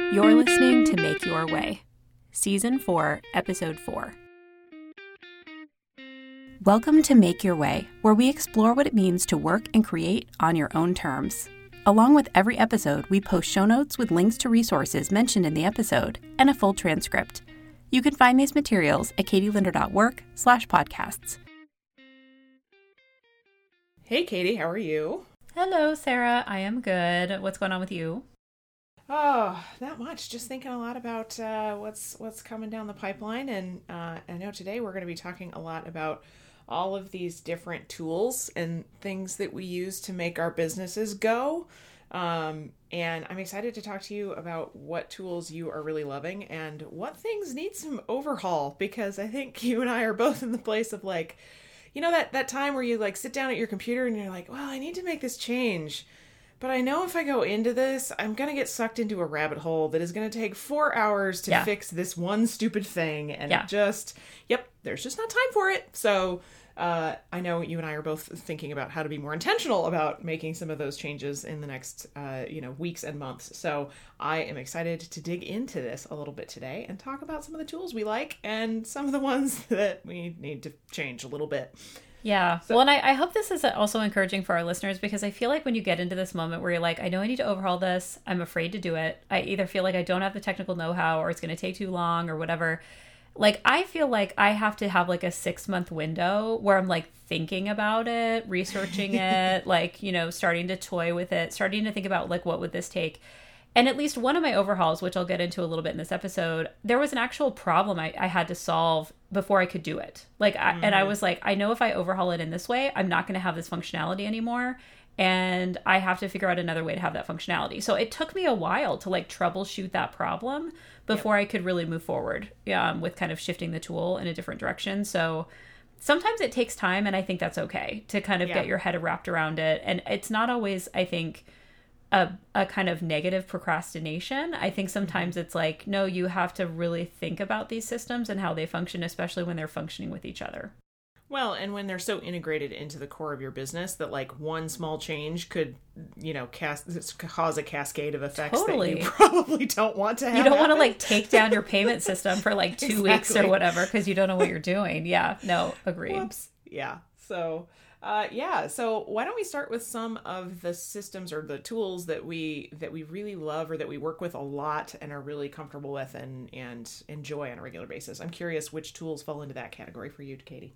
You're listening to Make Your Way, Season 4, Episode 4. Welcome to Make Your Way, where we explore what it means to work and create on your own terms. Along with every episode, we post show notes with links to resources mentioned in the episode and a full transcript. You can find these materials at katielinder.work/podcasts. Hey, Katie, how are you? Hello, Sarah. I am good. What's going on with you? Oh, not much. Just thinking a lot about what's coming down the pipeline. And I know today we're going to be talking a lot about all of these different tools and things that we use to make our businesses go. And I'm excited to talk to you about what tools you are really loving and what things need some overhaul, because I think you and I are both in the place of like, you know, that time where you like sit down at your computer and you're like, well, I need to make this change. But I know if I go into this, I'm going to get sucked into a rabbit hole that is going to take 4 hours to fix this one stupid thing. And it just, there's just not time for it. So I know you and I are both thinking about how to be more intentional about making some of those changes in the next, weeks and months. So I am excited to dig into this a little bit today and talk about some of the tools we like and some of the ones that we need to change a little bit. Yeah. Well, and I hope this is also encouraging for our listeners, because I feel like when you get into this moment where you're like, I know I need to overhaul this, I'm afraid to do it. I either feel like I don't have the technical know-how or it's going to take too long or whatever. Like, I feel like I have to have like a 6-month window where I'm like thinking about it, researching it, like, you know, starting to toy with it, starting to think about like, what would this take? And at least one of my overhauls, which I'll get into a little bit in this episode, there was an actual problem I had to solve before I could do it. And I was like, I know if I overhaul it in this way, I'm not going to have this functionality anymore. And I have to figure out another way to have that functionality. So it took me a while to like troubleshoot that problem before I could really move forward with kind of shifting the tool in a different direction. So sometimes it takes time, and I think that's okay to kind of get your head wrapped around it. And it's not always, I think, a kind of negative procrastination. I think sometimes it's like, no, you have to really think about these systems and how they function, especially when they're functioning with each other. Well, and when they're so integrated into the core of your business that like one small change could, you know, cause a cascade of effects that you probably don't want to have. You don't want to like take down your payment system for like 2 weeks or whatever because you don't know what you're doing. Yeah, no, agreed. Whoops. Yeah. So so why don't we start with some of the systems or the tools that we really love or that we work with a lot and are really comfortable with and enjoy on a regular basis. I'm curious which tools fall into that category for you, Katie.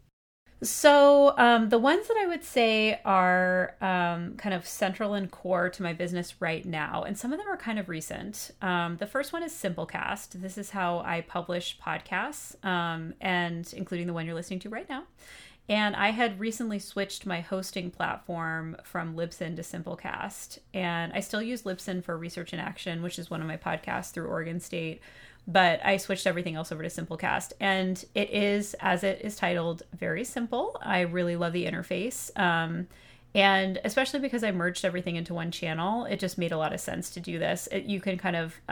So the ones that I would say are kind of central and core to my business right now, and some of them are kind of recent. The first one is Simplecast. This is how I publish podcasts, and including the one you're listening to right now. And I had recently switched my hosting platform from Libsyn to Simplecast. And I still use Libsyn for Research in Action, which is one of my podcasts through Oregon State. But I switched everything else over to Simplecast. And it is, as it is titled, very simple. I really love the interface. And especially because I merged everything into one channel, it just made a lot of sense to do this. You can kind of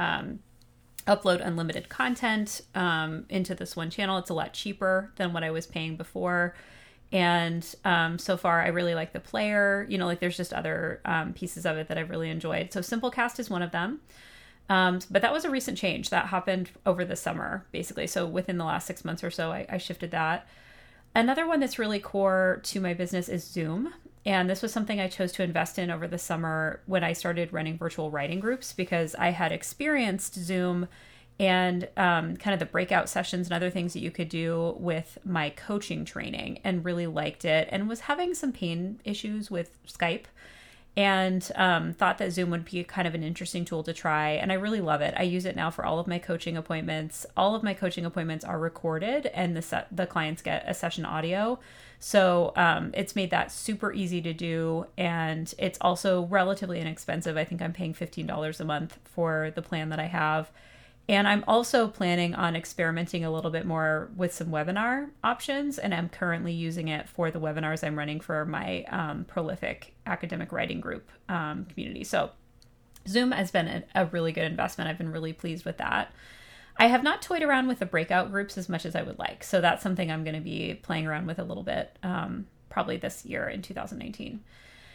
upload unlimited content into this one channel. It's a lot cheaper than what I was paying before. And so far, I really like the player. You know, like there's just other pieces of it that I've really enjoyed. So Simplecast is one of them. But that was a recent change that happened over the summer, basically. So within the last 6 months or so, I shifted that. Another one that's really core to my business is Zoom. And this was something I chose to invest in over the summer when I started running virtual writing groups, because I had experienced Zoom and kind of the breakout sessions and other things that you could do with my coaching training, and really liked it, and was having some pain issues with Skype, and thought that Zoom would be kind of an interesting tool to try. And I really love it. I use it now for all of my coaching appointments. All of my coaching appointments are recorded, and the clients get a session audio. So it's made that super easy to do. And it's also relatively inexpensive. I think I'm paying $15 a month for the plan that I have. And I'm also planning on experimenting a little bit more with some webinar options, and I'm currently using it for the webinars I'm running for my prolific academic writing group community. So Zoom has been a really good investment. I've been really pleased with that. I have not toyed around with the breakout groups as much as I would like. So that's something I'm going to be playing around with a little bit, probably this year in 2019.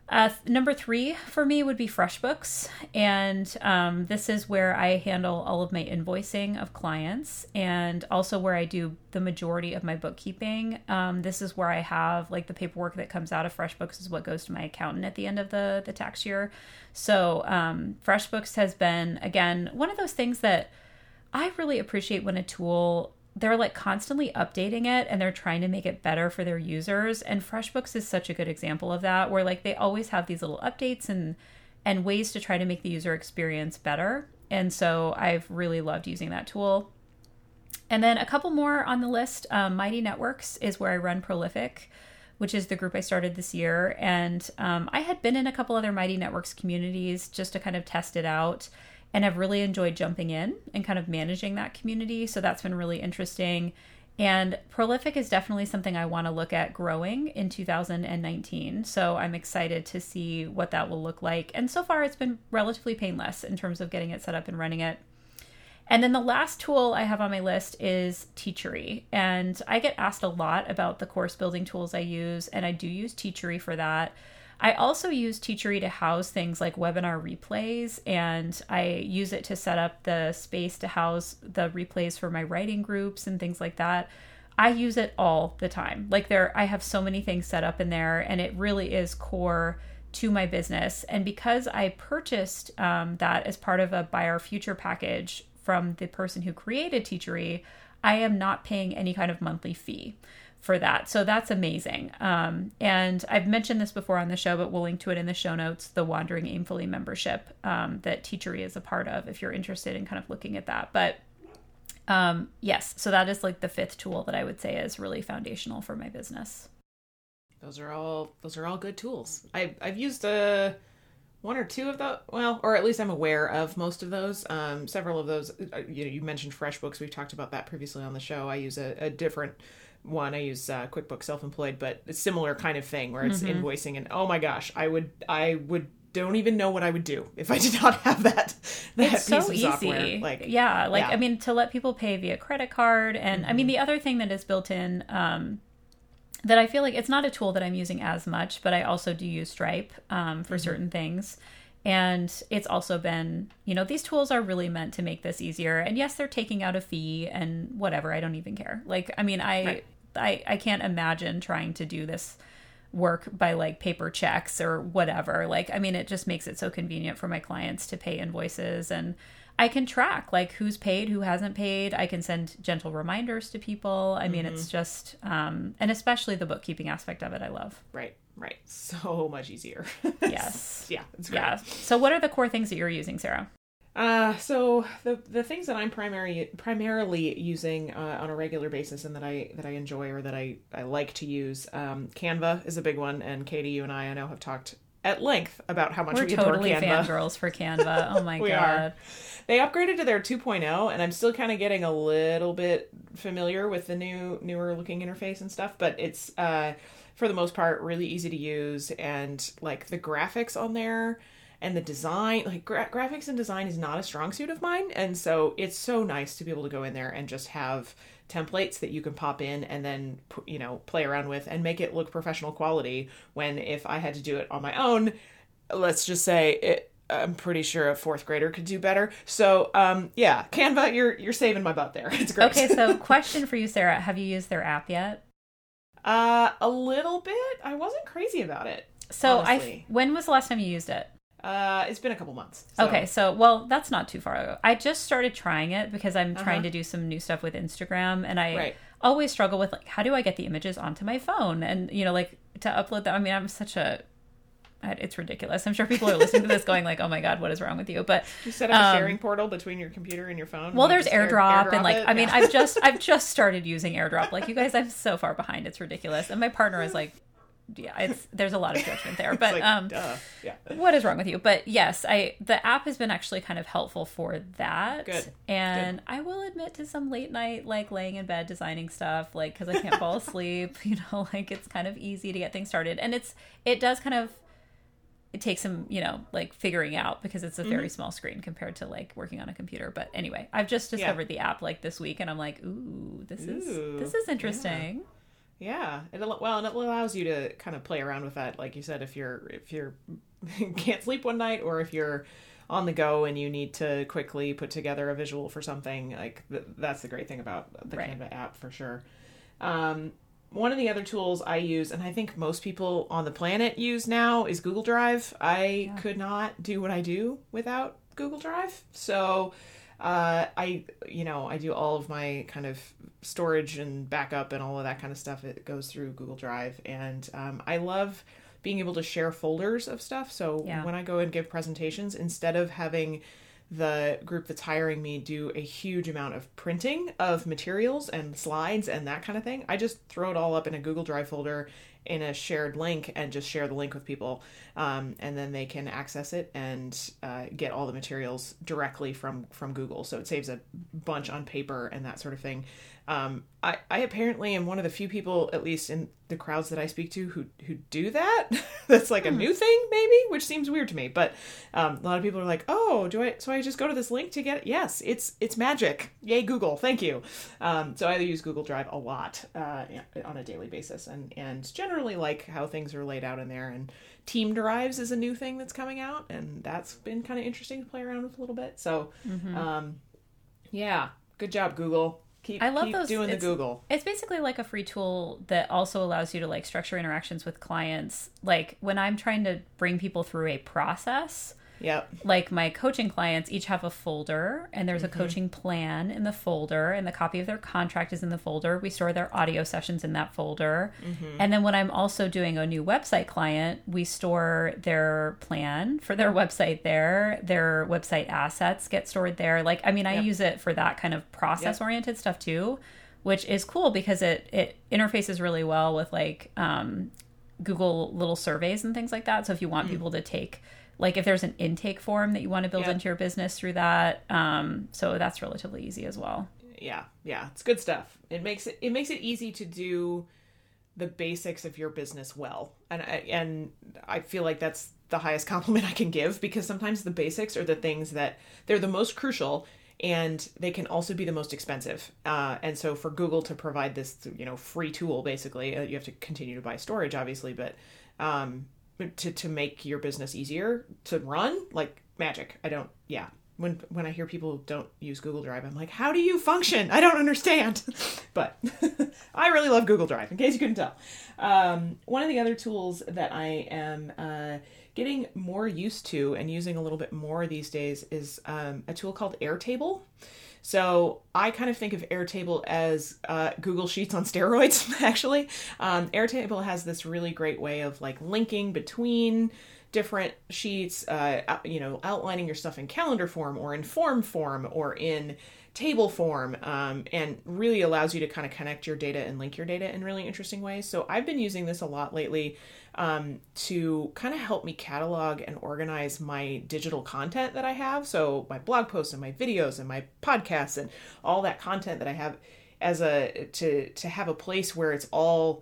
Number 3 for me would be FreshBooks. And this is where I handle all of my invoicing of clients and also where I do the majority of my bookkeeping. This is where I have like the paperwork that comes out of FreshBooks is what goes to my accountant at the end of the tax year. So FreshBooks has been, again, one of those things that I really appreciate when a tool, they're like constantly updating it and they're trying to make it better for their users. And FreshBooks is such a good example of that, where like they always have these little updates and ways to try to make the user experience better. And so I've really loved using that tool. And then a couple more on the list. Mighty Networks is where I run Prolific, which is the group I started this year. And I had been in a couple other Mighty Networks communities just to kind of test it out. And I've really enjoyed jumping in and kind of managing that community. So that's been really interesting. And Prolific is definitely something I want to look at growing in 2019. So I'm excited to see what that will look like. And so far it's been relatively painless in terms of getting it set up and running it. And then the last tool I have on my list is Teachery. And I get asked a lot about the course building tools I use, and I do use Teachery for that. I also use Teachery to house things like webinar replays, and I use it to set up the space to house the replays for my writing groups and things like that. I use it all the time. Like I have so many things set up in there, and it really is core to my business. And because I purchased that as part of a Buy Our Future package from the person who created Teachery, I am not paying any kind of monthly fee for that. So that's amazing. And I've mentioned this before on the show, but we'll link to it in the show notes, the Wandering Aimfully membership that Teachery is a part of if you're interested in kind of looking at that. But yes, so that is like the 5th tool that I would say is really foundational for my business. Those are all good tools. I've used one or two of those, well, or at least I'm aware of most of those. Several of those, you mentioned FreshBooks. We've talked about that previously on the show. I use a different one. I use QuickBooks Self-Employed, but a similar kind of thing where it's invoicing. And oh my gosh, I would don't even know what I would do if I did not have that it's piece so of easy. software. I mean, to let people pay via credit card. And I mean, the other thing that is built in that I feel like it's not a tool that I'm using as much, but I also do use Stripe for certain things. And it's also been, these tools are really meant to make this easier. And yes, they're taking out a fee and whatever. I don't even care. Like, I mean, I can't imagine trying to do this work by like paper checks or whatever. Like, I mean, it just makes it so convenient for my clients to pay invoices, and I can track like who's paid, who hasn't paid. I can send gentle reminders to people. I mean, it's just, and especially the bookkeeping aspect of it, I love. Right. So much easier. Yes. Yeah. It's great. Yeah. So what are the core things that you're using, Sarah? So the things that I'm primarily using on a regular basis and that I enjoy or that I like to use, Canva is a big one, and Katie, you and I know have talked at length about how much we adore totally Canva. fangirls for Canva. Oh my we God. Are. They upgraded to their 2.0, and I'm still kind of getting a little bit familiar with the newer looking interface and stuff, but it's for the most part really easy to use, and like the graphics on there and the design, like graphics and design is not a strong suit of mine, and so it's so nice to be able to go in there and just have templates that you can pop in and then play around with and make it look professional quality, when if I had to do it on my own, let's just say I'm pretty sure a 4th grader could do better. So yeah, Canva, you're saving my butt there. It's great. Okay, so question for you, Sarah, have you used their app yet? A little bit. I wasn't crazy about it. So when was the last time you used it? It's been a couple months. So. Okay, so, well, that's not too far ago. I just started trying it because I'm trying to do some new stuff with Instagram, and I always struggle with, like, how do I get the images onto my phone? And, like, to upload them. I mean, I'm such a... It's ridiculous. I'm sure people are listening to this going like, oh my God, what is wrong with you? But you set up a sharing portal between your computer and your phone. Well, there's AirDrop and like, I mean, I've just started using AirDrop. Like, you guys, I'm so far behind. It's ridiculous. And my partner is like, yeah, there's a lot of judgment there, but like, duh. Yeah. What is wrong with you? But yes, the app has been actually kind of helpful for that. Good. And I will admit to some late night, like laying in bed designing stuff, like, because I can't fall asleep, like it's kind of easy to get things started, and it does kind of, it takes some, like figuring out, because it's a very small screen compared to like working on a computer. But anyway, I've just discovered the app like this week, and I'm like, ooh, this is interesting. Yeah. And it allows you to kind of play around with that. Like you said, if you're can't sleep one night, or if you're on the go and you need to quickly put together a visual for something, like that's the great thing about the Right. Canva app for sure. One of the other tools I use, and I think most people on the planet use now, is Google Drive. I could not do what I do without Google Drive. So I do all of my kind of storage and backup and all of that kind of stuff. It goes through Google Drive, and I love being able to share folders of stuff. So when I go and give presentations, instead of having the group that's hiring me do a huge amount of printing of materials and slides and that kind of thing, I just throw it all up in a Google Drive folder in a shared link and just share the link with people. And then they can access it and get all the materials directly from Google. So it saves a bunch on paper and that sort of thing. I apparently am one of the few people, at least in the crowds that I speak to, who do that. That's like a new thing, maybe, which seems weird to me. But a lot of people are like, "Oh, so I just go to this link to get it?" Yes, it's magic. Yay, Google! Thank you. So I use Google Drive a lot on a daily basis, and generally like how things are laid out in there. And Team Drives is a new thing that's coming out, and that's been kind of interesting to play around with a little bit. So, yeah, good job, Google. I love keep those. doing the Google. It's basically like a free tool that also allows you to like structure interactions with clients. Like when I'm trying to bring people through a process, Yep. like my coaching clients each have a folder, and there's a coaching plan in the folder, and the copy of their contract is in the folder. We store their audio sessions in that folder. And then when I'm also doing a new website client, we store their plan for their website there. Their website assets get stored there. Like, I mean, I use it for that kind of process oriented stuff too, which is cool because it interfaces really well with like Google little surveys and things like that. So if you want people to take, like if there's an intake form that you want to build into your business through that, so that's relatively easy as well. Yeah, it's good stuff. It makes it easy to do the basics of your business well, and I feel like that's the highest compliment I can give, because sometimes the basics are the things that they're the most crucial, and they can also be the most expensive. And so for Google to provide this, free tool, basically, you have to continue to buy storage, obviously, but to make your business easier to run, like magic. When I hear people don't use Google Drive, I'm like, how do you function? I don't understand. But I really love Google Drive, in case you couldn't tell. One of the other tools that I am getting more used to and using a little bit more these days is a tool called Airtable. So I kind of think of Airtable as Google Sheets on steroids, actually. Airtable has this really great way of like linking between different sheets, outlining your stuff in calendar form or in form form or in table form, and really allows you to kind of connect your data and link your data in really interesting ways. So I've been using this a lot lately to kind of help me catalog and organize my digital content that I have. So my blog posts and my videos and my podcasts and all that content that I have to have a place where it's all,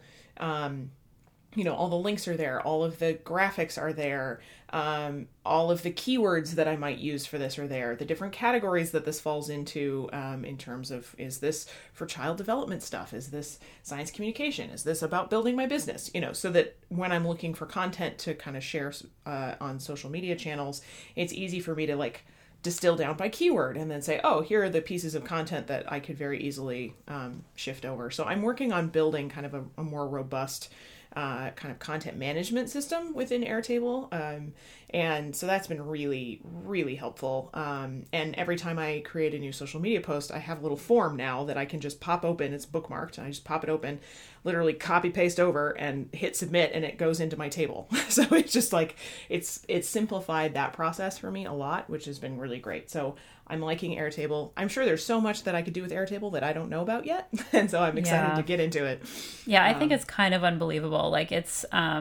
all the links are there, all of the graphics are there, all of the keywords that I might use for this are there, the different categories that this falls into, in terms of, is this for child development stuff? Is this science communication? Is this about building my business? So that when I'm looking for content to kind of share on social media channels, it's easy for me to like distill down by keyword and then say, oh, here are the pieces of content that I could very easily shift over. So I'm working on building kind of a more robust kind of content management system within Airtable. And so that's been really, really helpful. And every time I create a new social media post, I have a little form now that I can just pop open. It's bookmarked. And I just pop it open, literally copy paste over and hit submit, and it goes into my table. So it's just like, it's simplified that process for me a lot, which has been really great. So I'm liking Airtable. I'm sure there's so much that I could do with Airtable that I don't know about yet. And so I'm excited to get into it. Yeah, I think it's kind of unbelievable. Like it's,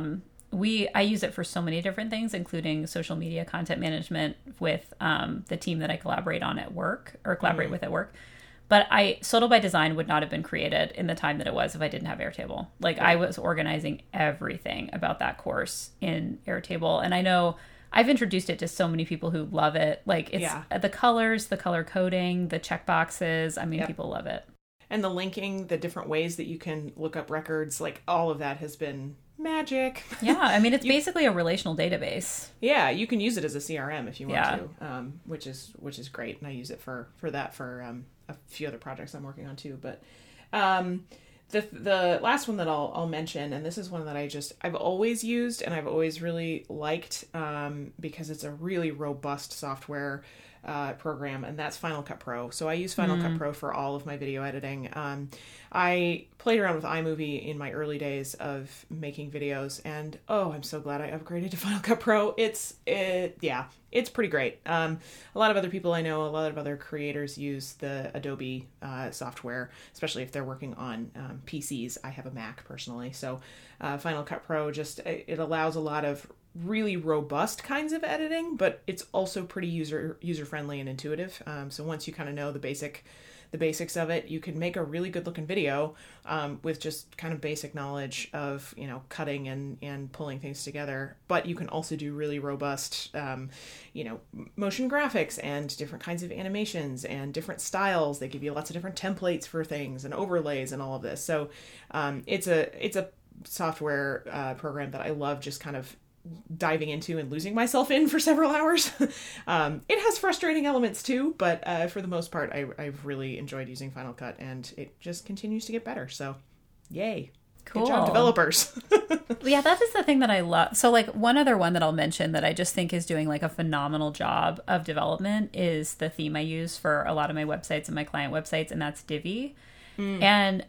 I use it for so many different things, including social media content management with the team that I collaborate on at work or collaborate with at work. But Soto by Design would not have been created in the time that it was if I didn't have Airtable. Like I was organizing everything about that course in Airtable. And I know I've introduced it to so many people who love it. Like it's the colors, the color coding, the check boxes. I mean, people love it. And the linking, the different ways that you can look up records, like all of that has been magic. Yeah, I mean, it's basically a relational database. Yeah, you can use it as a CRM if you want to, which is great. And I use it for a few other projects I'm working on too. But the last one that I'll mention, and this is one that I've always used and I've always really liked because it's a really robust software program, and that's Final Cut Pro. So I use Final Cut Pro for all of my video editing. I played around with iMovie in my early days of making videos, and I'm so glad I upgraded to Final Cut Pro. It's pretty great. A lot of other people I know, a lot of other creators use the Adobe software, especially if they're working on PCs. I have a Mac personally, so Final Cut Pro it allows a lot of really robust kinds of editing, but it's also pretty user friendly and intuitive. So once you kind of know the basics of it, you can make a really good looking video with just kind of basic knowledge of, cutting and pulling things together. But you can also do really robust, motion graphics and different kinds of animations and different styles. They give you lots of different templates for things and overlays and all of this. So it's a software program that I love just kind of diving into and losing myself in for several hours. It has frustrating elements too, but for the most part, I've really enjoyed using Final Cut, and it just continues to get better. So, yay. Cool. Good job, developers. Yeah, that is the thing that I love. So, like, one other one that I'll mention that I just think is doing, like, a phenomenal job of development is the theme I use for a lot of my websites and my client websites, and that's Divi. And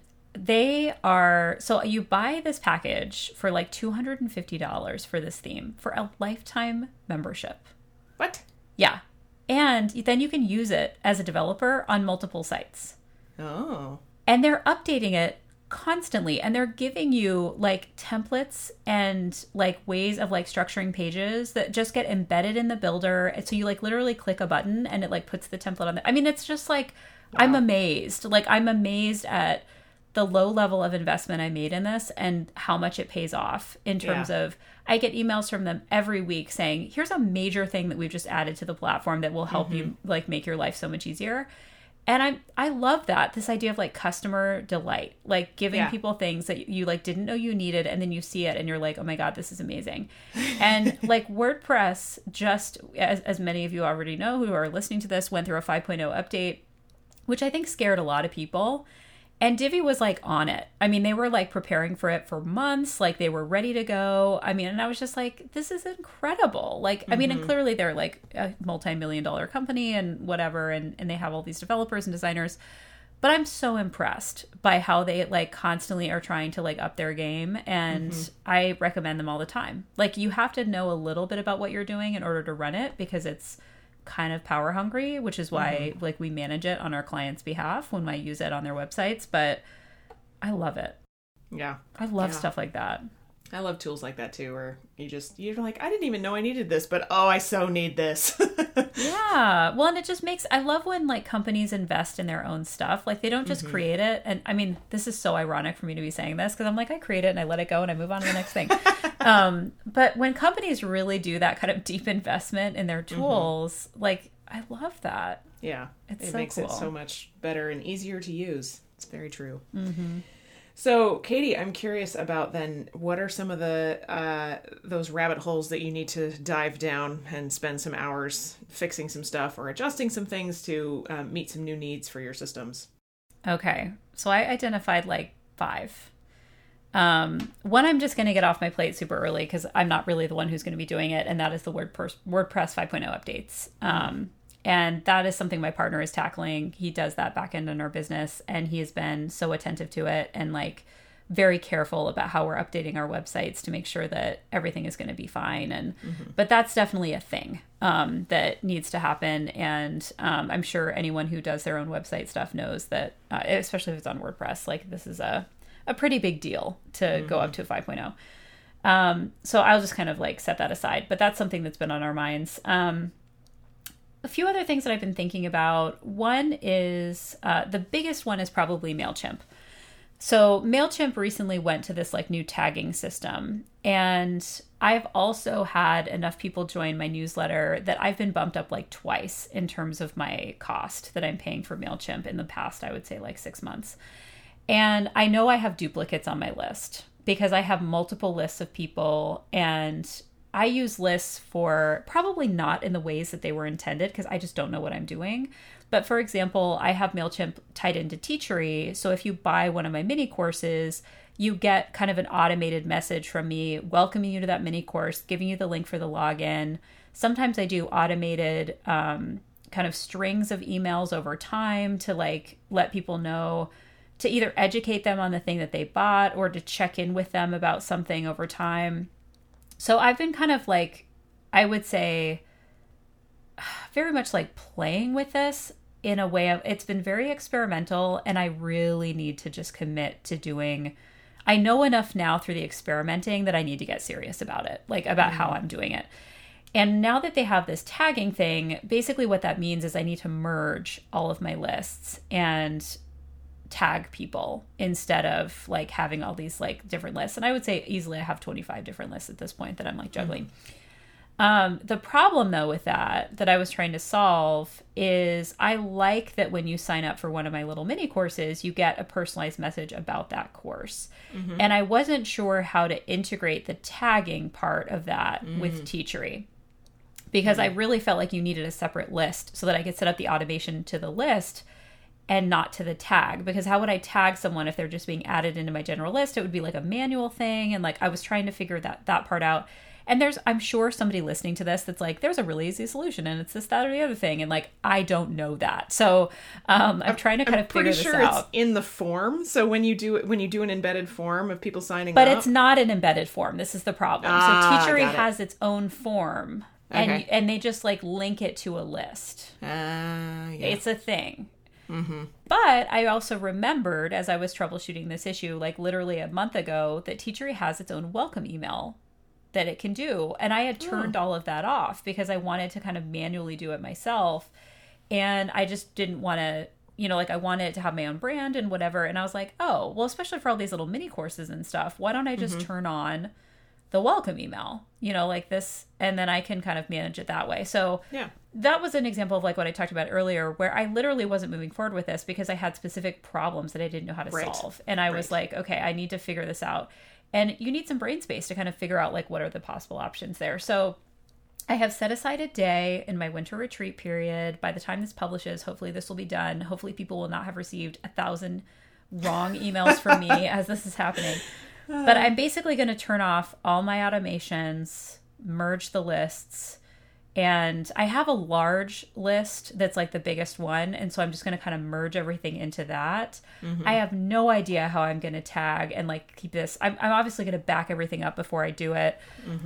so you buy this package for like $250 for this theme for a lifetime membership. What? Yeah. And then you can use it as a developer on multiple sites. Oh. And they're updating it constantly, and they're giving you like templates and like ways of like structuring pages that just get embedded in the builder. So you like literally click a button and it like puts the template on there. I mean, it's just like, wow. I'm amazed at the low level of investment I made in this and how much it pays off in terms of, I get emails from them every week saying, here's a major thing that we've just added to the platform that will help you like make your life so much easier. And I love that, this idea of like customer delight, like giving people things that you like didn't know you needed, and then you see it and you're like, oh my God, this is amazing. And like WordPress, just as many of you already know who are listening to this, went through a 5.0 update, which I think scared a lot of people. And Divi was like on it. I mean, they were like preparing for it for months. Like they were ready to go. I mean, and I was just like, this is incredible. Like, I mean, and clearly they're like a multi-million-dollar company and whatever. And they have all these developers and designers. But I'm so impressed by how they like constantly are trying to like up their game. And I recommend them all the time. Like you have to know a little bit about what you're doing in order to run it, because it's kind of power hungry, which is why like we manage it on our clients' behalf when I use it on their websites. But I love it. Yeah. I love stuff like that. I love tools like that too, where you're like, I didn't even know I needed this, but I so need this. Yeah. Well, and it just makes, I love when like companies invest in their own stuff. Like they don't just create it. And I mean, this is so ironic for me to be saying this, because I'm like, I create it and I let it go and I move on to the next thing. But when companies really do that kind of deep investment in their tools, like I love that. Yeah. It makes cool. it so much better and easier to use. It's very true. So, Katie, I'm curious about then, what are some of the those rabbit holes that you need to dive down and spend some hours fixing some stuff or adjusting some things to meet some new needs for your systems? Okay, so I identified like 5. One, I'm just going to get off my plate super early because I'm not really the one who's going to be doing it, and that is the WordPress 5.0 updates. And that is something my partner is tackling. He does that back end in our business, and he has been so attentive to it and like very careful about how we're updating our websites to make sure that everything is going to be fine. And but that's definitely a thing that needs to happen. And I'm sure anyone who does their own website stuff knows that, especially if it's on WordPress, like this is a pretty big deal to go up to 5.0. So I'll just kind of like set that aside. But that's something that's been on our minds. A few other things that I've been thinking about. One is, the biggest one is probably MailChimp. So MailChimp recently went to this like new tagging system, and I've also had enough people join my newsletter that I've been bumped up like twice in terms of my cost that I'm paying for MailChimp in the past, I would say like 6 months. And I know I have duplicates on my list because I have multiple lists of people, and I use lists for probably not in the ways that they were intended because I just don't know what I'm doing. But for example, I have MailChimp tied into Teachery. So if you buy one of my mini courses, you get kind of an automated message from me welcoming you to that mini course, giving you the link for the login. Sometimes I do automated kind of strings of emails over time to like let people know, to either educate them on the thing that they bought or to check in with them about something over time. So I've been kind of like, I would say, very much like playing with this in a way of, it's been very experimental, and I really need to just commit to doing, I know enough now through the experimenting that I need to get serious about it, like about how I'm doing it. And now that they have this tagging thing, basically what that means is I need to merge all of my lists and tag people instead of like having all these like different lists. And I would say easily I have 25 different lists at this point that I'm like juggling. The problem though with that I was trying to solve is I like that when you sign up for one of my little mini courses, you get a personalized message about that course. And I wasn't sure how to integrate the tagging part of that with Teachery, because I really felt like you needed a separate list so that I could set up the automation to the list and not to the tag. Because how would I tag someone if they're just being added into my general list? It would be like a manual thing. And like, I was trying to figure that part out. And I'm sure somebody listening to this that's like, there's a really easy solution and it's this, that, or the other thing. And like, I don't know that. So I'm trying to kind of figure this out. I'm pretty sure it's in the form. So when you do an embedded form of people signing up. But it's not an embedded form. This is the problem. So Teachery has its own form. Okay. And they just like link it to a list. Yeah. It's a thing. But I also remembered as I was troubleshooting this issue, like literally a month ago, that Teachery has its own welcome email that it can do. And I had turned all of that off because I wanted to kind of manually do it myself. And I just didn't want to, like I wanted to have my own brand and whatever. And I was like, oh, well, especially for all these little mini courses and stuff, why don't I just turn on the welcome email, like this, and then I can kind of manage it that way. So that was an example of like what I talked about earlier, where I literally wasn't moving forward with this because I had specific problems that I didn't know how to solve. And I was like, okay, I need to figure this out. And you need some brain space to kind of figure out like what are the possible options there. So I have set aside a day in my winter retreat period. By the time this publishes, hopefully this will be done. Hopefully people will not have received 1,000 wrong emails from me as this is happening. But I'm basically going to turn off all my automations, merge the lists, and I have a large list that's like the biggest one. And so I'm just going to kind of merge everything into that. I have no idea how I'm going to tag and like keep this. I'm obviously going to back everything up before I do it.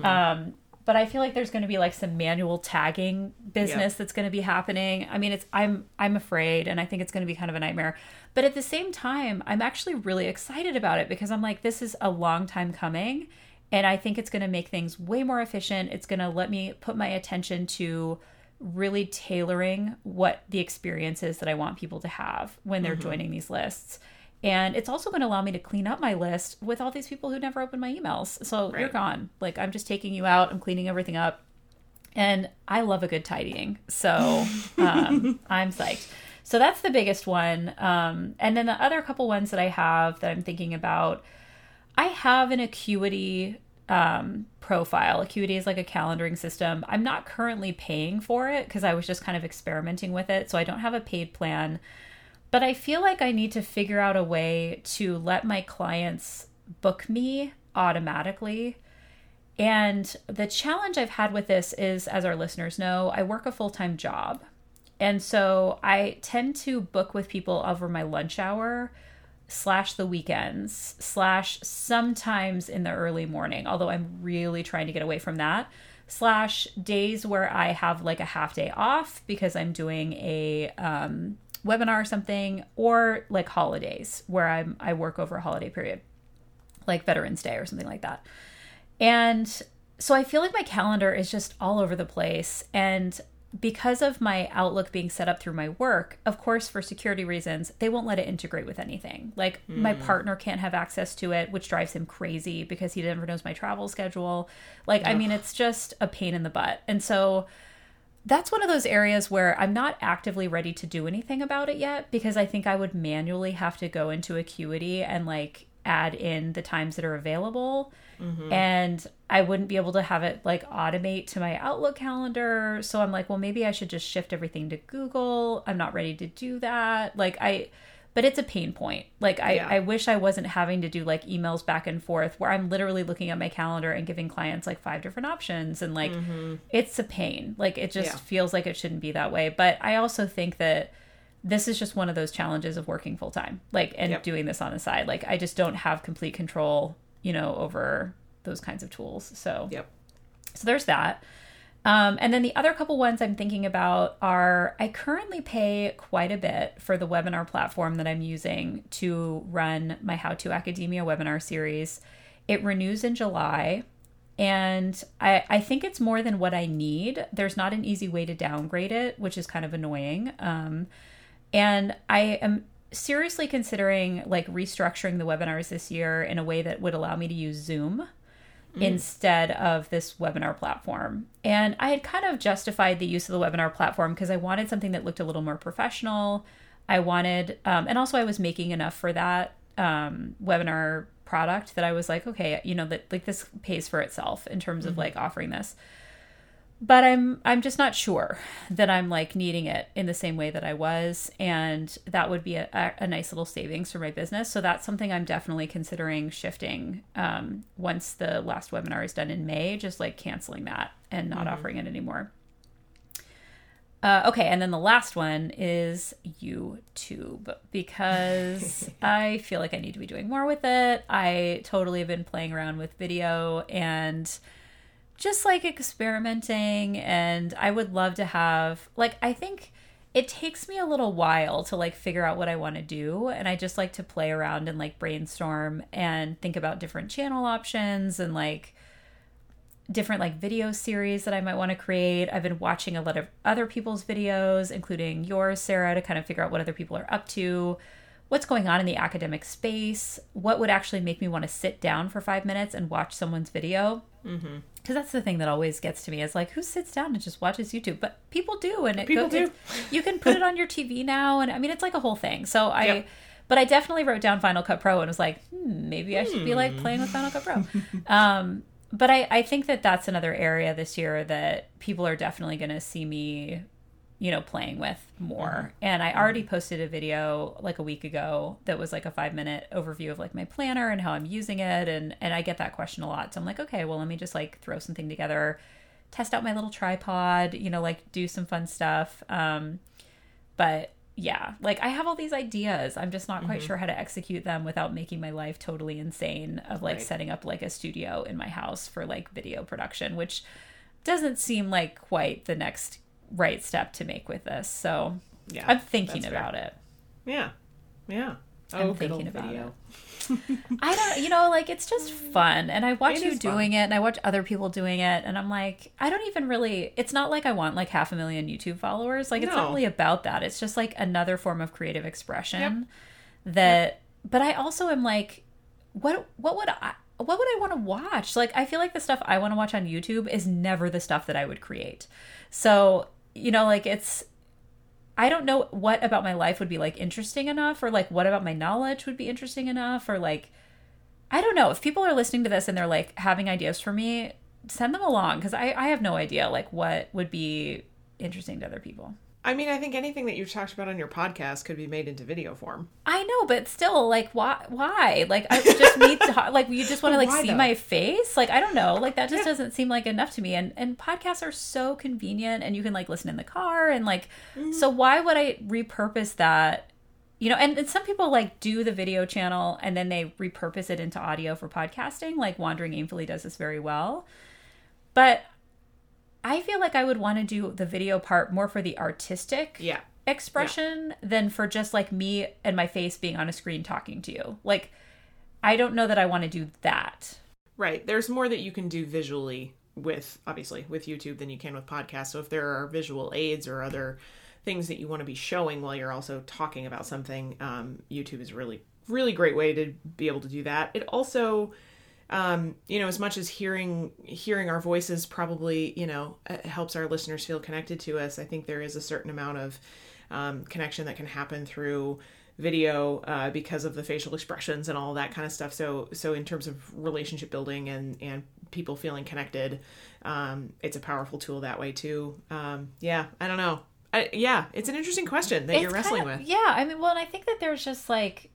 But I feel like there's going to be like some manual tagging business that's going to be happening. I mean, I'm afraid, and I think it's going to be kind of a nightmare. But at the same time, I'm actually really excited about it because I'm like, this is a long time coming. And I think it's going to make things way more efficient. It's going to let me put my attention to really tailoring what the experience is that I want people to have when they're joining these lists. And it's also going to allow me to clean up my list with all these people who never open my emails. So you're gone. Like, I'm just taking you out. I'm cleaning everything up. And I love a good tidying. So I'm psyched. So that's the biggest one. And then the other couple ones that I have that I'm thinking about, I have an Acuity profile. Acuity is like a calendaring system. I'm not currently paying for it because I was just kind of experimenting with it. So I don't have a paid plan. But I feel like I need to figure out a way to let my clients book me automatically. And the challenge I've had with this is, as our listeners know, I work a full-time job. And so I tend to book with people over my lunch hour / the weekends / sometimes in the early morning, although I'm really trying to get away from that, / days where I have like a half day off because I'm doing a webinar or something, or like holidays where I work over a holiday period, like Veterans Day or something like that. And so I feel like my calendar is just all over the place. And because of my Outlook being set up through my work, of course, for security reasons, they won't let it integrate with anything. Like my partner can't have access to it, which drives him crazy because he never knows my travel schedule. Like, I mean, it's just a pain in the butt. And so that's one of those areas where I'm not actively ready to do anything about it yet, because I think I would manually have to go into Acuity and like add in the times that are available. And I wouldn't be able to have it like automate to my Outlook calendar. So I'm like, well, maybe I should just shift everything to Google. I'm not ready to do that. But it's a pain point. Like I wish I wasn't having to do like emails back and forth where I'm literally looking at my calendar and giving clients like 5 different options. And like, it's a pain. Like it just feels like it shouldn't be that way. But I also think that this is just one of those challenges of working full time, like, and doing this on the side. Like I just don't have complete control, over those kinds of tools. So there's that. And then the other couple ones I'm thinking about are, I currently pay quite a bit for the webinar platform that I'm using to run my How to Academia webinar series. It renews in July, and I think it's more than what I need. There's not an easy way to downgrade it, which is kind of annoying. And I am seriously considering like restructuring the webinars this year in a way that would allow me to use Zoom instead of this webinar platform. And I had kind of justified the use of the webinar platform because I wanted something that looked a little more professional. I wanted, and also I was making enough for that webinar product that I was like, okay, that like this pays for itself in terms of like offering this. But I'm just not sure that I'm like needing it in the same way that I was. And that would be a nice little savings for my business. So that's something I'm definitely considering shifting once the last webinar is done in May, just like canceling that and not offering it anymore. Okay. And then the last one is YouTube, because I feel like I need to be doing more with it. I totally have been playing around with video and just like experimenting, and I would love to have, like, I think it takes me a little while to like figure out what I want to do, and I just like to play around and like brainstorm and think about different channel options and like different like video series that I might want to create. I've been watching a lot of other people's videos, including yours, Sarah, to kind of figure out what other people are up to, what's going on in the academic space, what would actually make me want to sit down for 5 minutes and watch someone's video. Because that's the thing that always gets to me, is like, who sits down and just watches YouTube? But people do, and you can put it on your TV now, and I mean, it's like a whole thing. So but I definitely wrote down Final Cut Pro and was like, maybe I should be like playing with Final Cut Pro. But I think that that's another area this year that people are definitely going to see me, playing with more. And I already posted a video like a week ago that was like a 5-minute overview of like my planner and how I'm using it. And I get that question a lot. So I'm like, okay, well, let me just like throw something together, test out my little tripod, like do some fun stuff. But yeah, like I have all these ideas. I'm just not quite sure how to execute them without making my life totally insane of like setting up like a studio in my house for like video production, which doesn't seem like quite the next right step to make with this. So yeah, I'm thinking about it. Yeah. I'm thinking about it. I don't, like, it's just fun. And I watch you doing it, and I watch other people doing it, and I'm like, I don't even really, it's not like I want like 500,000 YouTube followers. Like, it's not really about that. It's just like another form of creative expression but I also am like, what would I want to watch? Like, I feel like the stuff I want to watch on YouTube is never the stuff that I would create. So, like I don't know what about my life would be like interesting enough, or like what about my knowledge would be interesting enough, or like, I don't know. If people are listening to this and they're like having ideas for me, send them along, because I have no idea like what would be interesting to other people. I mean, I think anything that you've talked about on your podcast could be made into video form. I know, but still, like, why? Like, I just need to, like, you just want to, like, see my face? Like, I don't know. Like, that just doesn't seem like enough to me. And podcasts are so convenient, and you can, like, listen in the car, and, like, so why would I repurpose that? And some people, like, do the video channel, and then they repurpose it into audio for podcasting. Like, Wandering Aimfully does this very well. But I feel like I would want to do the video part more for the artistic expression than for just like me and my face being on a screen talking to you. Like, I don't know that I want to do that. Right. There's more that you can do visually obviously with YouTube than you can with podcasts. So if there are visual aids or other things that you want to be showing while you're also talking about something, YouTube is a really, really great way to be able to do that. It also, as much as hearing our voices probably, helps our listeners feel connected to us, I think there is a certain amount of connection that can happen through video because of the facial expressions and all that kind of stuff. So in terms of relationship building and people feeling connected, it's a powerful tool that way too. I don't know. It's an interesting question that you're wrestling with. Yeah, I mean, well, and I think that there's just like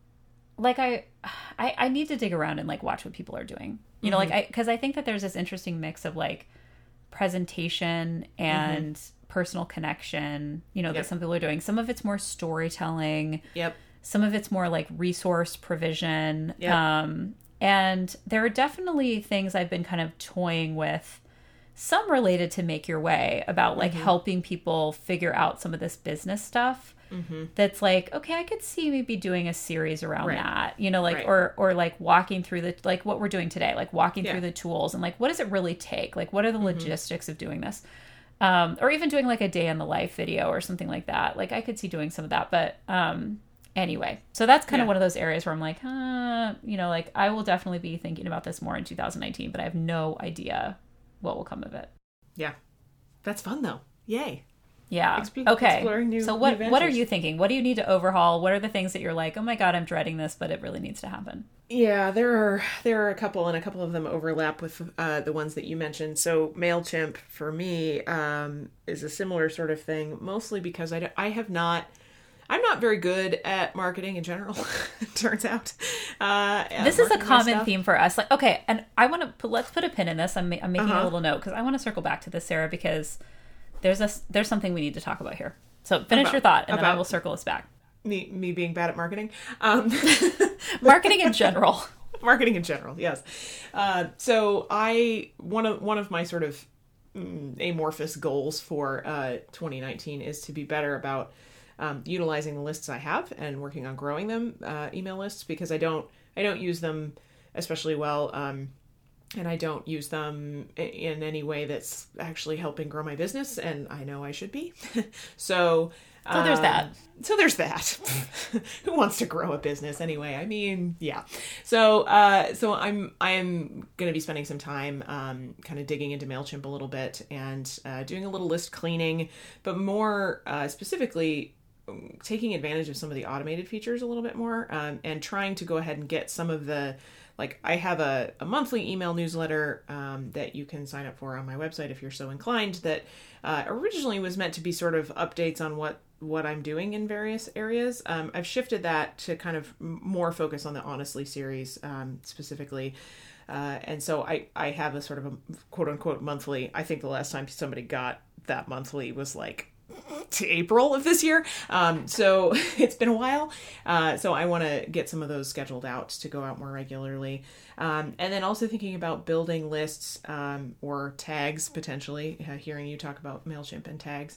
I need to dig around and like watch what people are doing. Because I think that there's this interesting mix of like presentation and personal connection, that some people are doing. Some of it's more storytelling. Yep. Some of it's more like resource provision. Yep. And there are definitely things I've been kind of toying with, some related to Make Your Way, about like helping people figure out some of this business stuff. That's like, okay, I could see maybe doing a series around that, or like walking through the, like what we're doing today, like walking through the tools and like, what does it really take? Like, what are the logistics of doing this? Or even doing like a day in the life video or something like that. Like I could see doing some of that, but, anyway, so that's kind of one of those areas where I'm like, like I will definitely be thinking about this more in 2019, but I have no idea what will come of it. Yeah. That's fun though. Yay. Yeah. Okay. So what are you thinking? What do you need to overhaul? What are the things that you're like, oh my God, I'm dreading this, but it really needs to happen? Yeah, there are a couple, and a couple of them overlap with the ones that you mentioned. So MailChimp for me is a similar sort of thing, mostly because I'm not very good at marketing in general. It turns out. This is a common theme for us. Like, okay, and I want to let's put a pin in this. I'm making a little note because I want to circle back to this, Sarah, because there's something we need to talk about here. So finish your thought, and then I will circle us back. Me being bad at marketing. Marketing in general. Marketing in general, yes. So one of my sort of amorphous goals for 2019 is to be better about utilizing the lists I have and working on growing them, email lists, because I don't use them especially well, and I don't use them in any way that's actually helping grow my business, and I know I should be. So there's that. So there's that. Who wants to grow a business anyway? I mean, yeah. So I am going to be spending some time kind of digging into MailChimp a little bit and doing a little list cleaning, but more specifically taking advantage of some of the automated features a little bit more, and trying to go ahead and get some of the, like I have a monthly email newsletter that you can sign up for on my website if you're so inclined, that originally was meant to be sort of updates on what I'm doing in various areas. I've shifted that to kind of more focus on the Honestly series specifically. And so I have a sort of a quote unquote monthly. I think the last time somebody got that monthly was like to April of this year. So it's been a while. So I want to get some of those scheduled out to go out more regularly. And then also thinking about building lists or tags, potentially, hearing you talk about MailChimp and tags,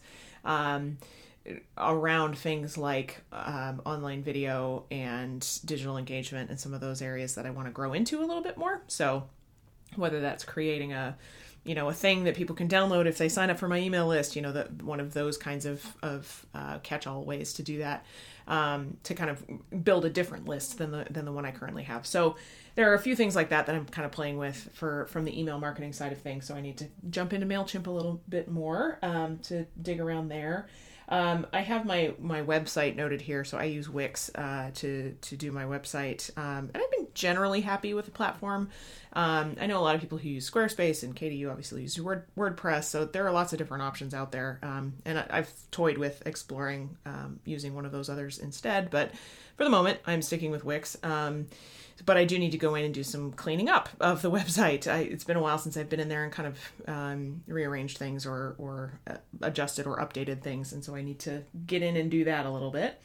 around things like online video and digital engagement and some of those areas that I want to grow into a little bit more. So whether that's creating a thing that people can download if they sign up for my email list, that one of those kinds of catch-all ways to do that, to kind of build a different list than the one I currently have. So there are a few things like that I'm kind of playing with from the email marketing side of things. So I need to jump into MailChimp a little bit more to dig around there. I have my website noted here, so I use Wix to do my website, and I've been generally happy with the platform. I know a lot of people who use Squarespace, and Katie, you obviously use WordPress, so there are lots of different options out there, and I've toyed with exploring using one of those others instead, but for the moment, I'm sticking with Wix. But I do need to go in and do some cleaning up of the website. It's been a while since I've been in there and kind of rearranged things or adjusted or updated things. And so I need to get in and do that a little bit.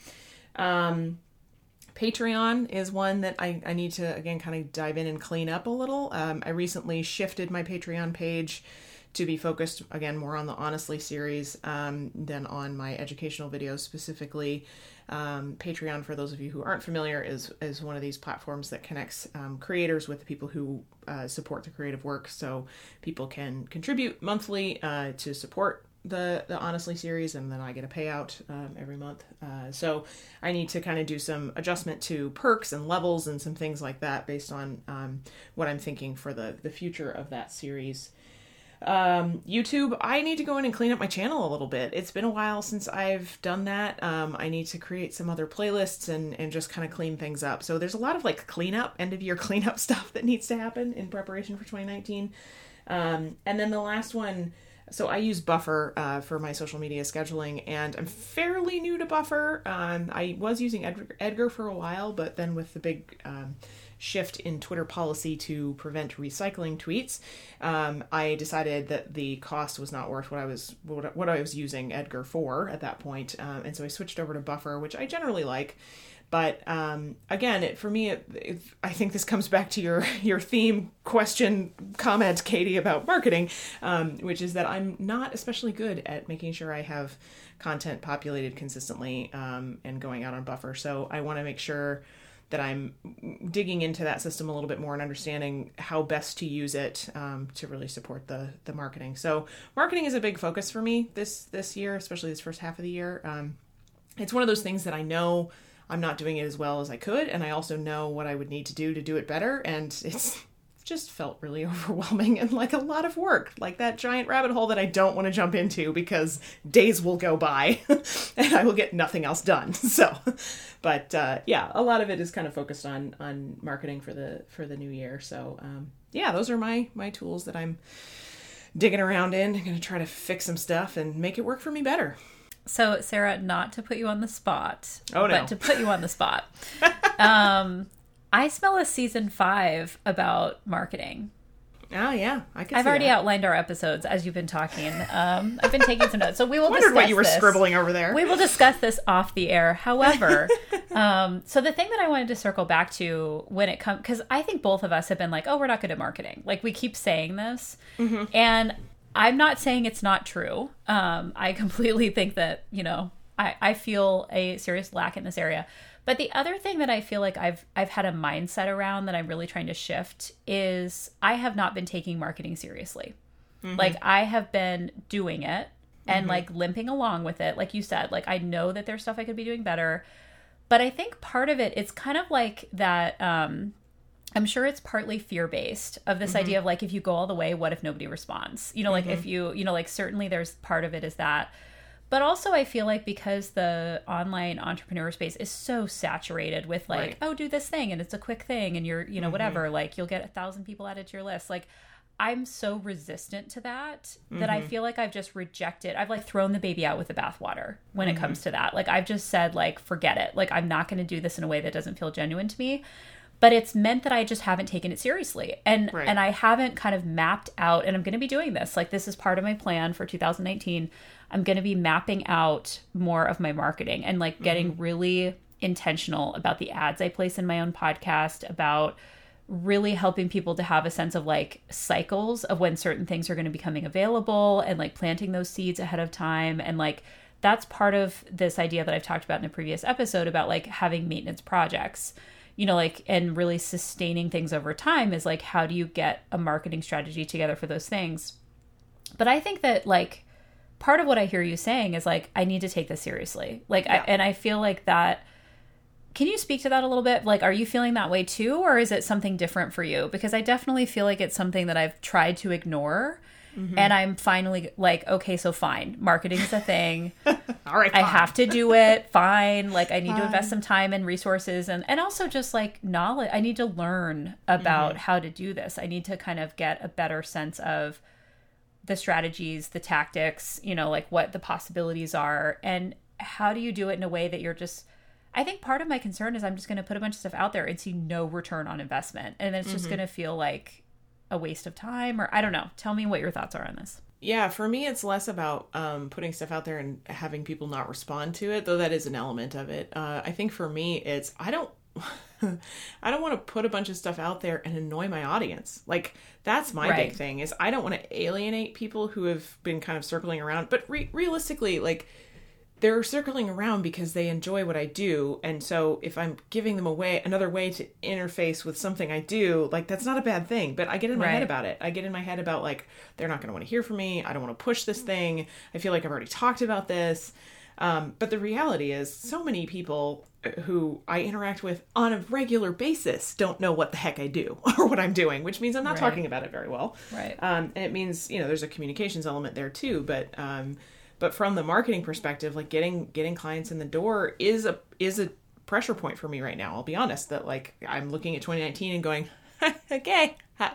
Patreon is one that I need to, again, kind of dive in and clean up a little. I recently shifted my Patreon page to be focused, again, more on the Honestly series than on my educational videos specifically. Patreon, for those of you who aren't familiar, is one of these platforms that connects creators with the people who support the creative work. So people can contribute monthly to support the Honestly series, and then I get a payout every month. So I need to kind of do some adjustment to perks and levels and some things like that based on what I'm thinking for the future of that series. YouTube, I need to go in and clean up my channel a little bit. It's been a while since I've done that. I need to create some other playlists and just kind of clean things up. So there's a lot of like cleanup, end of year cleanup stuff that needs to happen in preparation for 2019. And then the last one, so I use Buffer for my social media scheduling, and I'm fairly new to Buffer. I was using Edgar for a while, but then with the big shift in Twitter policy to prevent recycling tweets, I decided that the cost was not worth what I was using Edgar for at that point, and so I switched over to Buffer, which I generally like. But again, for me, I think this comes back to your theme question comment, Katie, about marketing, which is that I'm not especially good at making sure I have content populated consistently and going out on Buffer. So I want to make sure that I'm digging into that system a little bit more and understanding how best to use it to really support the marketing. So marketing is a big focus for me this year, especially this first half of the year. It's one of those things that I know I'm not doing it as well as I could, and I also know what I would need to do it better, and it's just felt really overwhelming and like a lot of work, like that giant rabbit hole that I don't want to jump into because days will go by and I will get nothing else done. So, but yeah, a lot of it is kind of focused on marketing for the new year. So yeah, those are my tools that I'm digging around in. I'm going to try to fix some stuff and make it work for me better. So, Sarah, not to put you on the spot, but to put you on the spot, I smell a season 5 about marketing. Oh, yeah. I've already outlined our episodes as you've been talking. I've been taking some notes. So we will discuss what you were scribbling over there. We will discuss this off the air. However, so the thing that I wanted to circle back to when it comes, because I think both of us have been like, oh, we're not good at marketing. Like, we keep saying this. Mm-hmm. And I'm not saying it's not true. I completely think that, I feel a serious lack in this area. But the other thing that I feel like I've had a mindset around that I'm really trying to shift is I have not been taking marketing seriously. Mm-hmm. Like, I have been doing it and like limping along with it. Like you said, like, I know that there's stuff I could be doing better. But I think part of it, it's kind of like that, I'm sure it's partly fear-based of this idea of like, if you go all the way, what if nobody responds? Like if you, like certainly there's part of it is that. But also I feel like because the online entrepreneur space is so saturated with like, right, oh, do this thing and it's a quick thing and you're, whatever, like you'll get 1,000 people added to your list. Like I'm so resistant to that that I feel like I've just rejected. I've like thrown the baby out with the bathwater when it comes to that. Like I've just said like, forget it. Like I'm not going to do this in a way that doesn't feel genuine to me. But it's meant that I just haven't taken it seriously. And right, and I haven't kind of mapped out, and I'm going to be doing this. Like this is part of my plan for 2019. I'm going to be mapping out more of my marketing and like getting really intentional about the ads I place in my own podcast, about really helping people to have a sense of like cycles of when certain things are going to be coming available and like planting those seeds ahead of time. And like that's part of this idea that I've talked about in a previous episode about like having maintenance projects. Like, and really sustaining things over time is like, how do you get a marketing strategy together for those things? But I think that like part of what I hear you saying is like, I need to take this seriously. Like, yeah. I feel like that, can you speak to that a little bit? Like, are you feeling that way too? Or is it something different for you? Because I definitely feel like it's something that I've tried to ignore. And I'm finally like, okay, so fine. Marketing is a thing. All right, fine. I have to do it. Fine. Like I need to invest some time and resources and also just like knowledge. I need to learn about how to do this. I need to kind of get a better sense of the strategies, the tactics, like what the possibilities are and how do you do it in a way that you're just, I think part of my concern is I'm just going to put a bunch of stuff out there and see no return on investment. And then it's just going to feel like a waste of time, or I don't know. Tell me what your thoughts are on this. Yeah, for me, it's less about putting stuff out there and having people not respond to it, though that is an element of it. I think for me, it's, I don't want to put a bunch of stuff out there and annoy my audience. Like, that's my big thing, is I don't want to alienate people who have been kind of circling around. But realistically, like, they're circling around because they enjoy what I do. And so if I'm giving them another way to interface with something I do, like, that's not a bad thing. But I get in my head about it. I get in my head about, like, they're not going to want to hear from me. I don't want to push this thing. I feel like I've already talked about this. But the reality is, so many people who I interact with on a regular basis don't know what the heck I do or what I'm doing, which means I'm not talking about it very well. Right. And it means, there's a communications element there too. But from the marketing perspective, like, getting clients in the door is a pressure point for me right now. I'll be honest that, like, I'm looking at 2019 and going, okay,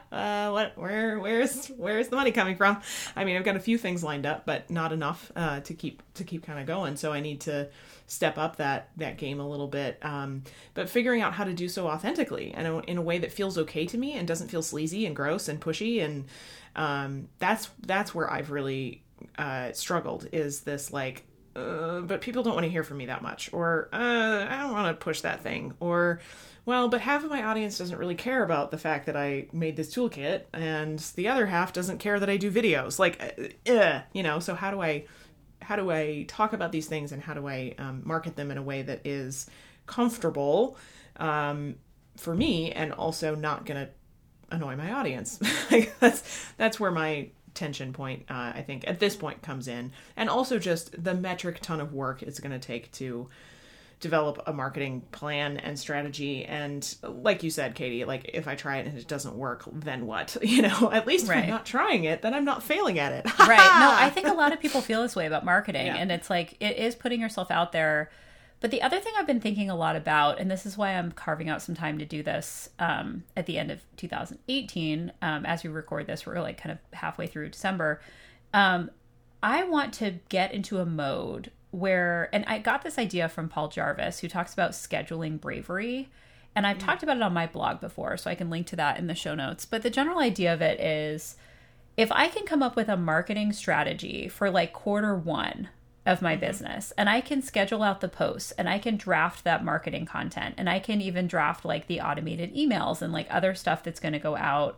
where's the money coming from? I mean, I've got a few things lined up, but not enough to keep kind of going. So I need to step up that game a little bit. But figuring out how to do so authentically and in a way that feels okay to me and doesn't feel sleazy and gross and pushy. And that's where I've really struggled, is this, like, but people don't want to hear from me that much, or I don't want to push that thing, or, well, but half of my audience doesn't really care about the fact that I made this toolkit, and the other half doesn't care that I do videos. Like, so how do I talk about these things, and how do I market them in a way that is comfortable for me, and also not going to annoy my audience? That's where my tension point, I think, at this point comes in. And also just the metric ton of work it's going to take to develop a marketing plan and strategy. And like you said, Katie, like, if I try it and it doesn't work, then what? At least if I'm not trying it, then I'm not failing at it. Right. No, I think a lot of people feel this way about marketing. And it's like, it is putting yourself out there. But the other thing I've been thinking a lot about, and this is why I'm carving out some time to do this at the end of 2018, as we record this, we're like kind of halfway through December. I want to get into a mode where, and I got this idea from Paul Jarvis, who talks about scheduling bravery. And I've talked about it on my blog before, so I can link to that in the show notes. But the general idea of it is, if I can come up with a marketing strategy for like Q1 of my business, and I can schedule out the posts, and I can draft that marketing content, and I can even draft like the automated emails and like other stuff that's going to go out,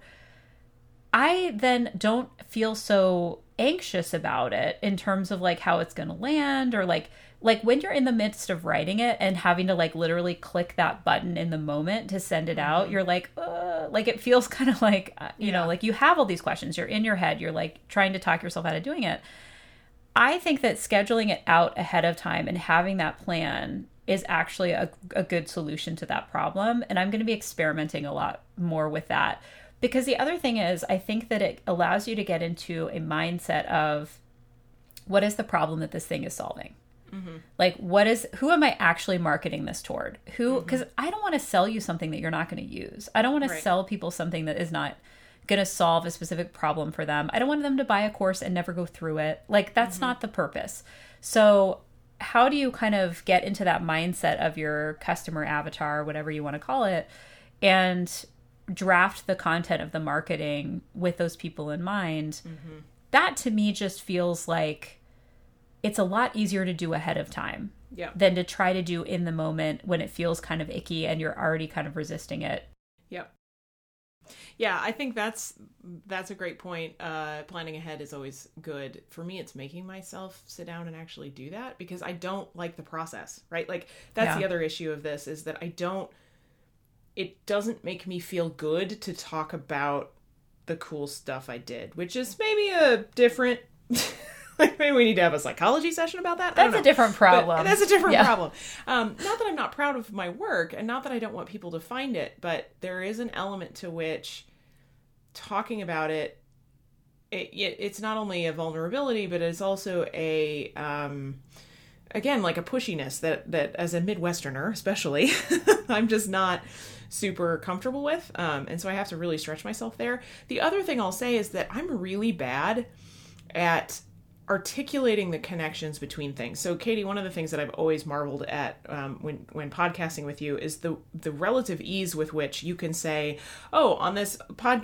I then don't feel so anxious about it in terms of like how it's going to land, or like when you're in the midst of writing it and having to like literally click that button in the moment to send it out, you're like it feels kind of like, like you have all these questions, you're in your head, you're like trying to talk yourself out of doing it. I think that scheduling it out ahead of time and having that plan is actually a good solution to that problem. And I'm going to be experimenting a lot more with that. Because the other thing is, I think that it allows you to get into a mindset of, what is the problem that this thing is solving? Mm-hmm. Like, who am I actually marketing this toward? Because I don't want to sell you something that you're not going to use. I don't want to sell people something that is not going to solve a specific problem for them. I don't want them to buy a course and never go through it. Like, that's not the purpose. So how do you kind of get into that mindset of your customer avatar, whatever you want to call it, and draft the content of the marketing with those people in mind? That to me just feels like it's a lot easier to do ahead of time than to try to do in the moment when it feels kind of icky and you're already kind of resisting it. Yep. Yeah, I think that's a great point. Planning ahead is always good. For me, it's making myself sit down and actually do that, because I don't like the process, right? Like, that's the other issue of this, is that it doesn't make me feel good to talk about the cool stuff I did, which is maybe a different, like, maybe we need to have a psychology session about that. That's a different problem. That's a different problem. Not that I'm not proud of my work, and not that I don't want people to find it, but there is an element to which talking about it's not only a vulnerability, but it's also a, again, like a pushiness that as a Midwesterner, especially, I'm just not super comfortable with. And so I have to really stretch myself there. The other thing I'll say is that I'm really bad at articulating the connections between things. So Katie, one of the things that I've always marveled at when podcasting with you is the relative ease with which you can say, oh, on this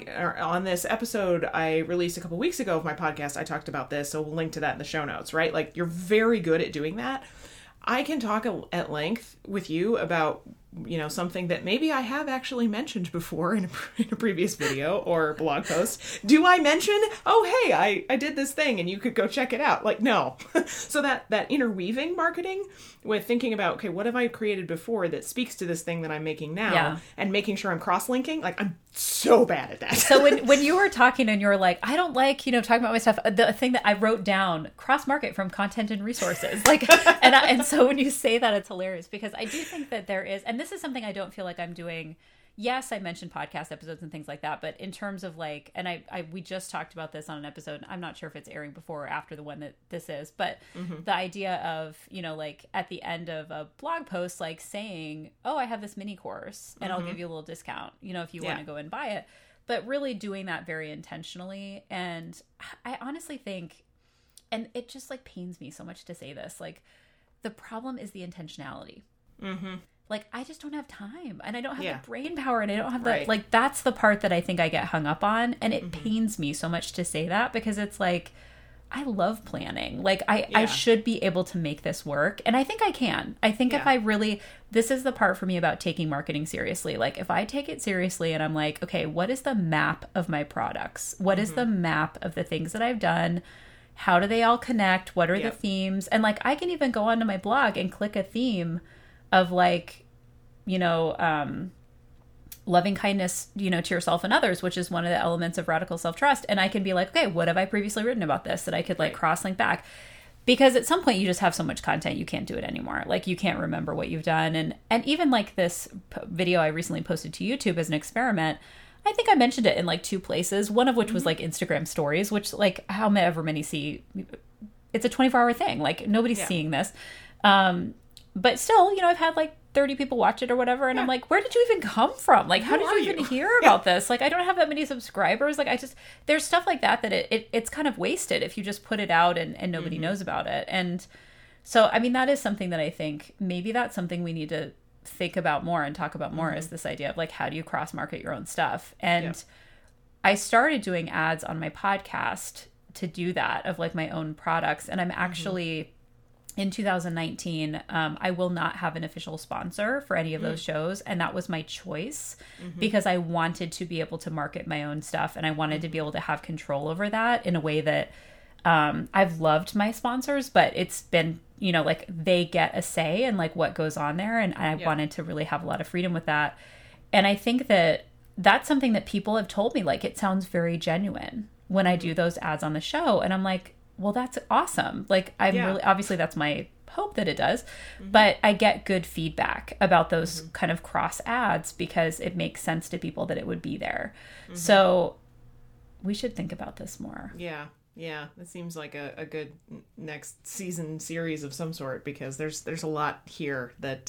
episode I released a couple weeks ago of my podcast, I talked about this, so we'll link to that in the show notes, right? Like, you're very good at doing that. I can talk at length with you about something that maybe I have actually mentioned before in a previous video or blog post. Do I mention, oh, hey, I did this thing and you could go check it out? Like, no. So that interweaving marketing with thinking about, okay, what have I created before that speaks to this thing that I'm making now, and making sure I'm cross-linking, like, I'm so bad at that. So when you were talking and you were like, I don't like, talking about my stuff, the thing that I wrote down, cross-market from content and resources. Like, and so when you say that, it's hilarious because I do think that there is, and this is something I don't feel like I'm doing. Yes, I mentioned podcast episodes and things like that, but in terms of like, and we just talked about this on an episode. I'm not sure if it's airing before or after the one that this is, but the idea of, like at the end of a blog post, like saying, oh, I have this mini course and I'll give you a little discount, if you want to go and buy it, but really doing that very intentionally. And I honestly think, and it just like pains me so much to say this, like the problem is the intentionality. Like, I just don't have time and I don't have the brain power and I don't have the, like, that's the part that I think I get hung up on. And it pains me so much to say that because it's like, I love planning. Like, I should be able to make this work. And I think I can. I think if I really, this is the part for me about taking marketing seriously. Like, if I take it seriously and I'm like, okay, what is the map of my products? What is the map of the things that I've done? How do they all connect? What are the themes? And like, I can even go onto my blog and click a theme of like, loving kindness, to yourself and others, which is one of the elements of radical self-trust. And I can be like, okay, what have I previously written about this that I could like cross-link back? Because at some point you just have so much content, you can't do it anymore. Like you can't remember what you've done. And even like this video I recently posted to YouTube as an experiment, I think I mentioned it in like 2 places, one of which was like Instagram stories, which like however many see, it's a 24-hour thing. Like nobody's seeing this. But still, I've had like 30 people watch it or whatever. And I'm like, where did you even come from? Like, how did you even hear about this? Like, I don't have that many subscribers. Like, there's stuff like that it's kind of wasted if you just put it out and nobody knows about it. And so, I mean, that is something that I think maybe that's something we need to think about more and talk about more is this idea of like, how do you cross market your own stuff? And I started doing ads on my podcast to do that of like my own products. And I'm actually... in 2019, I will not have an official sponsor for any of those shows. And that was my choice because I wanted to be able to market my own stuff. And I wanted to be able to have control over that in a way that I've loved my sponsors, but it's been, like they get a say in like what goes on there. And I wanted to really have a lot of freedom with that. And I think that that's something that people have told me, like, it sounds very genuine when I do those ads on the show. And I'm like, well, that's awesome. Like, I'm really, obviously that's my hope that it does, but I get good feedback about those kind of cross ads because it makes sense to people that it would be there. So we should think about this more. Yeah. It seems like a good next season series of some sort because there's a lot here that,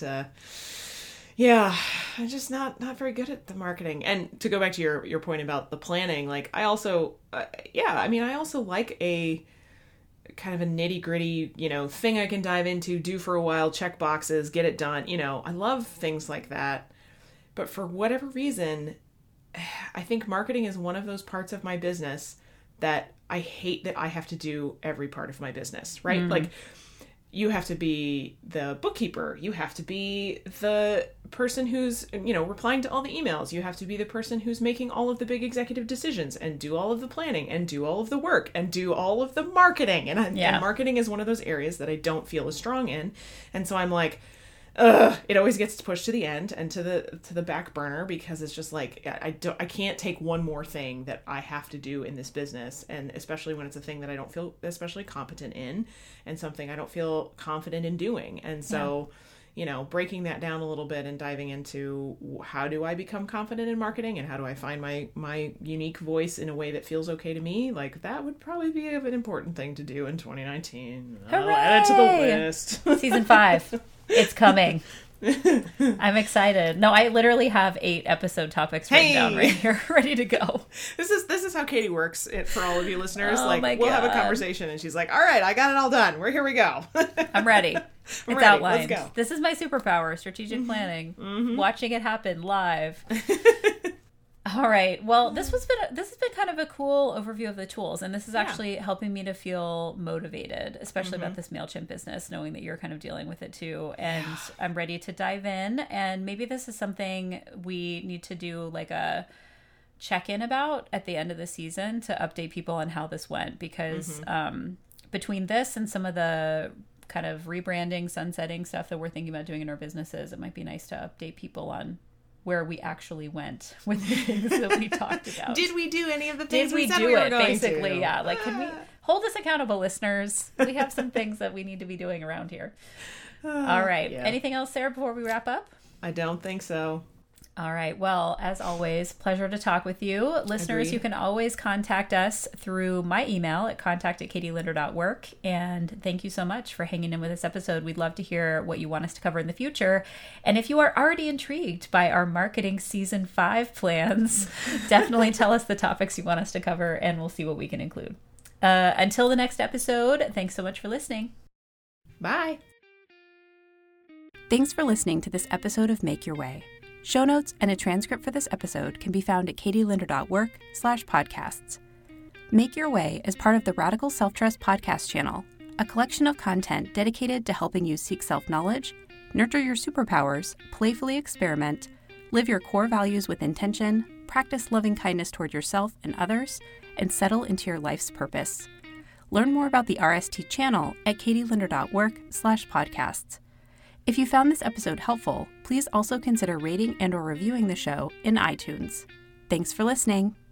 I'm just not very good at the marketing. And to go back to your point about the planning, like I also, I also like a kind of a nitty gritty, thing I can dive into, do for a while, check boxes, get it done. I love things like that. But for whatever reason, I think marketing is one of those parts of my business that I hate that I have to do every part of my business, right? Like you have to be the bookkeeper. You have to be the person who's, replying to all the emails. You have to be the person who's making all of the big executive decisions and do all of the planning and do all of the work and do all of the marketing. And marketing is one of those areas that I don't feel as strong in. And so I'm like, it always gets pushed to the end and to the back burner because it's just like, I can't take one more thing that I have to do in this business. And especially when it's a thing that I don't feel especially competent in and something I don't feel confident in doing. And so, breaking that down a little bit and diving into how do I become confident in marketing and how do I find my unique voice in a way that feels okay to me? Like that would probably be an important thing to do in 2019. Hooray! I'll add it to the list. Season 5. It's coming. I'm excited. No, I literally have 8 episode topics written down right here, ready to go. This is how Katie works for all of you listeners. We'll have a conversation and she's like, all right, I got it all done. Here we go. I'm ready. It's ready. Outlined. Let's go. This is my superpower, strategic planning. Watching it happen live. All right. Well, this has been kind of a cool overview of the tools, and this is actually helping me to feel motivated, especially about this MailChimp business, knowing that you're kind of dealing with it too. And I'm ready to dive in. And maybe this is something we need to do like a check-in about at the end of the season to update people on how this went, because between this and some of the kind of rebranding, sunsetting stuff that we're thinking about doing in our businesses, it might be nice to update people on where we actually went with the things that we talked about. Did we do any of the things we said do we were it going basically to? Yeah, like, can we hold us accountable, listeners? We have some things that we need to be doing around here. All right. Anything else, Sarah, before we wrap up? I don't think so. All right. Well, as always, pleasure to talk with you. Listeners, you can always contact us through my email at contact@katielinder.work. And thank you so much for hanging in with this episode. We'd love to hear what you want us to cover in the future. And if you are already intrigued by our marketing season 5 plans, definitely tell us the topics you want us to cover, and we'll see what we can include. Until the next episode, thanks so much for listening. Bye. Thanks for listening to this episode of Make Your Way. Show notes and a transcript for this episode can be found at katielinder.work/podcasts. Make Your Way is part of the Radical Self-Trust podcast channel, a collection of content dedicated to helping you seek self-knowledge, nurture your superpowers, playfully experiment, live your core values with intention, practice loving kindness toward yourself and others, and settle into your life's purpose. Learn more about the RST channel at katielinder.work/podcasts. If you found this episode helpful, please also consider rating and/or reviewing the show in iTunes. Thanks for listening.